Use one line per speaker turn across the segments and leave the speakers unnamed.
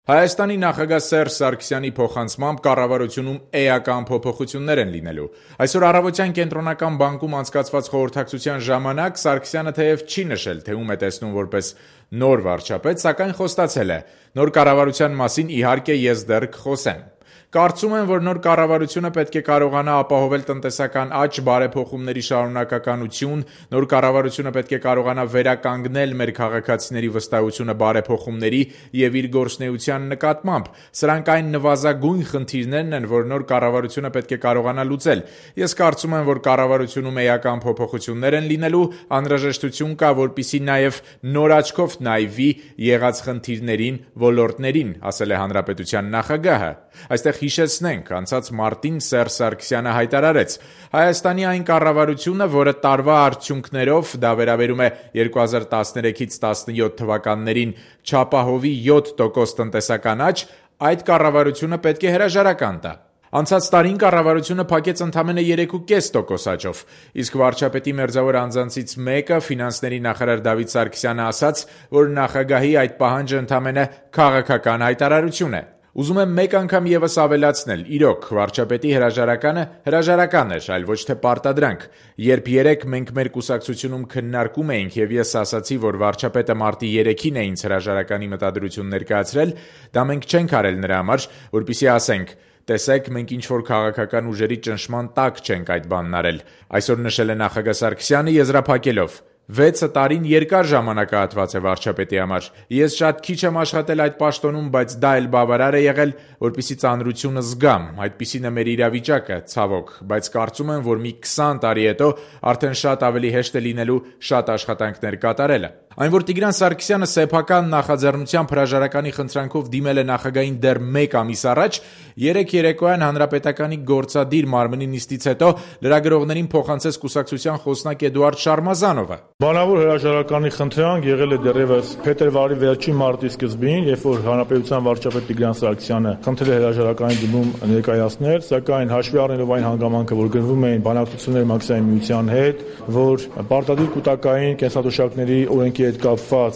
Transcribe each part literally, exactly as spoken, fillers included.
Հայաստանի նախագահ Սերժ Սարգսյանի փոխանցմամբ կառավարությունում էական փոփոխություններ են լինելու։ Այսօր առավոտյան Կենտրոնական բանկում անցկացված խորհրդակցության ժամանակ Սարգսյանը թեև չի նշել, թե ում է տեսնում որպես նոր վարչապետ, սակայն խոստացել է. նոր կառավարության մասին իհարկե ես դեռ կխոսեմ։ Կարծում եմ, որ նոր կառավարությունը պետք է կարողանա ապահովել տնտեսական աճ, բարեփոխումների շարունակականություն, նոր կառավարությունը պետք է կարողանա վերականգնել մեր քաղաքացիների վստահությունը բարեփոխումների եւ իր գործունեության նկատմամբ։ Սրանք այն նվազագույն խնդիրներն են, որ նոր կառավարությունը պետք է կարողանա լուծել։ Ես կարծում եմ, որ կառավարությունում էական փոփոխություններ են լինելու, անհրաժեշտություն կա, որպեսզի նաեւ նոր աչքով նայվի եղած խնդիրներին, ոլորտներին, ասել է Հանրապետության նախագահը։ Այստեղ հիշեցնենք, անցած մարտին Սերժ Սարգսյանը հայտարարեց. Հայաստանի այն կառավարությունը, որը տարվա արդյունքներով, դա վերաբերում է երկու հազար տասներեքից տասնյոթ թվականներին, չապահովի յոթ տոկոս տնտեսական աճ, այդ կառավարությունը պետք է հրաժարական տա։ Անցած տարին կառավարությունը փակեց ընդամենը երեք կόμμα պենս տոկոս աճով, իսկ վարչապետի մերձավոր անձանցից մեկը, ֆինանսների նախարար Դավիթ Սարգսյանը ասաց, որ նախագահի այդ պահանջը ընդամենը քաղաքական հայտարարություն է։ Ուզում եմ մեկ անգամ ևս ավելացնել, իրոք, վարչապետի հրաժարականը հրաժարական էր, այլ ոչ թե պարտադրանք։ Երբ երեկ մենք մեր կուսակցությունում քննարկում էինք եւ ես ասացի, որ վարչապետը մարտի երեքին է ինձ հրաժարականի մտադրություն ներկայացրել, դա մենք չենք արել նրա համար, որպեսզի ասենք. տեսեք, մենք ինչ-որ քաղաքական ուժերի ճնշման տակ չենք այդ բանն արել։ Այսօր նշել է նախագահ Սարգսյանը եզրափակելով. վեցը տարին երկար ժամանակահատված է վարչապետի համար։ Ես շատ քիչ եմ աշխատել այդ պաշտոնում, բայց դա էլ բավարար է եղել, որպեսզի ծանրությունը զգամ։ Այդպիսին է մեր իրավիճակը, ցավոք, բայց կարծում եմ, որ մի քսան տարի հետո արդեն շատ ավելի հեշտ է լինելու շատ աշխատանքներ կատարելը։ Այն, որ Տիգրան Սարգսյանը սեփական նախաձեռնությամբ հրաժարականի խնդրանքով դիմել է նախագահին դեռ մեկ ամիս առաջ, երեկ երեկոյան Հանրապետականի գործադիր մարմնի նիստից հետո լրագրողներին փոխանցեց կուսակցության խոսնակ Էդուարդ Շարմազանովը։
Բանավոր հրաժարականի խնդրանք եղել է դեռևս փետրվարի վերջին մարտի սկզբին, երբ որ Հանրապետության վարչապետ Տիգրան Սարգսյանը խնդրել է հրաժարականի դիմում ներկայացնել, սակայն հաշվի առնելով այն հանգամանքը, որ գնվում էին բանակցություններ Մաքսային միության հետ, որ պարտադիր կൂട്ടակային կենսաթոշակների օրենքի հետ կապված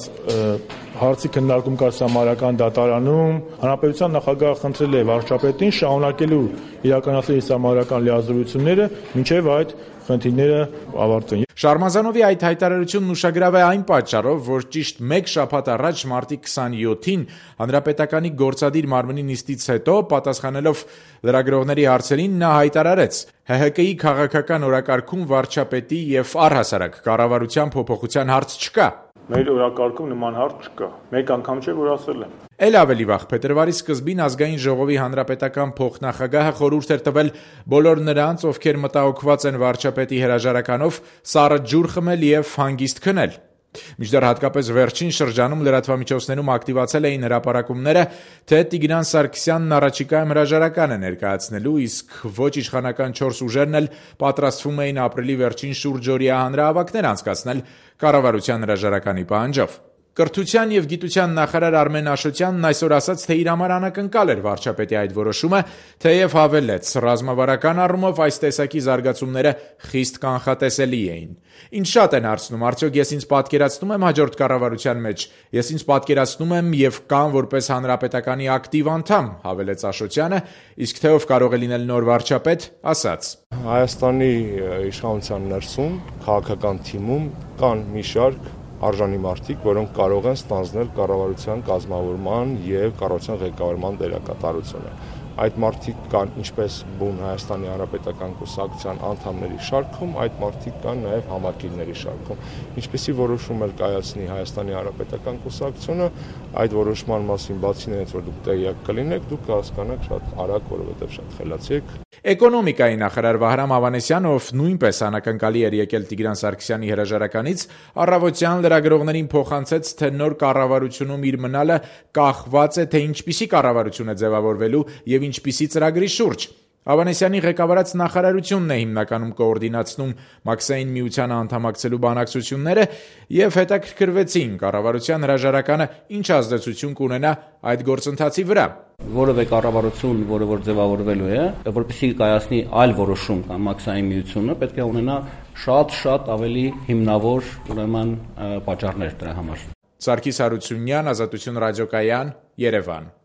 հարցի քննարկում կար Սամարական դատարանում, Հանրապետության նախագահը խնդրել է վարչապետին շարունակելու իրականացնել Սամարական լիազորությունները, մինչև այդ խնդիրները ավարտվեն։
Շարմազանովի այդ հայտարարությունն ուշագրավ է այն պատճառով, որ ճիշտ մեկ շաբաթ առաջ մարտի քսանյոթին Հանրապետականի գործադիր մարմնի նիստից հետո, պատասխանելով լրագրողների հարցերին, նա հայտարարեց. Հ Հ Կի քաղաքական օրակարգում վարչապետի եւ առհասարակ կառավարության փոփոխության հարց չկա։
Մեր օրակարգում նման հարց չկա։ Մեկ անգամ չէ, որ ասել եմ։
Էլ ավելի վաղ փետրվարի սկզբին ազգային ժողովի հանրապետական փոխնախագահը խորհուրդ էր տվել բոլոր նրանց, ովքեր մտահոգված են վարչապետի հրաժարականով, սառը ջուր խմել եւ հանգիստ քնել։ Մինչդեռ հատկապես վերջին շրջանում լրատվամիջոցներում ակտիվացել էին հրապարակումները, թե Տիգրան Սարգսյանն առաջիկայում հրաժարական է ներկայացնելու, իսկ ոչ իշխանական չորս ուժերն էլ պատրաստվում էին ապրիլի վերջին շուրջօրյա հանրահավաքներ անցկացնել կառավարության հրաժարականի պահանջով։ Կրթության եւ գիտության նախարար Արմեն Աշոտյանն այսօր ասաց, թե իր համար անակնկալ էր վարչապետի այդ որոշումը, թեև հավելեց, ռազմավարական առումով այս տեսակի զարգացումները խիստ կանխատեսելի էին։ Ինչ շատ են հարցնում, արդյոք ես ինձ պատկերացնում եմ հաջորդ կառավարության մեջ, ես ինձ պատկերացնում եմ եւ կան որպես հանրապետականի ակտիվ անդամ, հավելեց Աշոտյանը, իսկ թե ով կարող է լինել նոր վարչապետ, ասաց.
Հայաստանի իշխանության ներսում քաղաքական թիմում կան մի շարք արժանի մարդիկ, որոնք կարող են ստանձնել կառավարության կազմավորման եւ կառավարության ղեկավարման դերակատարությունը։ Այդ մարդիկ կան ինչպես բուն Հայաստանի Հանրապետական կուսակցության անդամների շարքում, այդ մարդիկ կան նաեւ համակիրների շարքում։ Ինչպեսի որոշում էր կայացնի Հայաստանի Հանրապետական կուսակցությունը, այդ որոշման մասին բացի նրանից, որ դուք տեղյակ կլինեք, դուք կհասկանաք շատ արագ, որովհետեւ շատ խելացի եք։
Էկոնոմիկայի նախարար Վահրամ Ավանեսյանը, ով նույնպես անակնկալի էր եկել Տիգրան Սարգսյանի հրաժարականից, առավոտյան լրագրողներին փոխանցեց, թե նոր կառավարությունում իր մնալը կախված է, թե ինչպիսի կառավարություն է ձևավորվելու եւ ինչպիսի ծրագրի շուրջ։ Ավանեսյանի ղեկավարած նախարարությունն է հիմնականում կոորդինացնում Մաքսային միությանը անդամակցելու բանակցությունները եւ հետաքրքրվեցին կառավարության հրաժարականը ինչ ազդեցություն կունենա այդ գործընթացի վրա։
Որևէ կառավարություն, որը որ ձևավորվելու է, որպեսզի կայացնի այլ որոշում կամ Մաքսային միությունը, պետք է ունենա շատ-շատ ավելի հիմնավոր, ուրեմն, պատճառներ դրա համար։
Սարգիս Հարությունյան, Ազատություն ռադիոկայան, Երևան։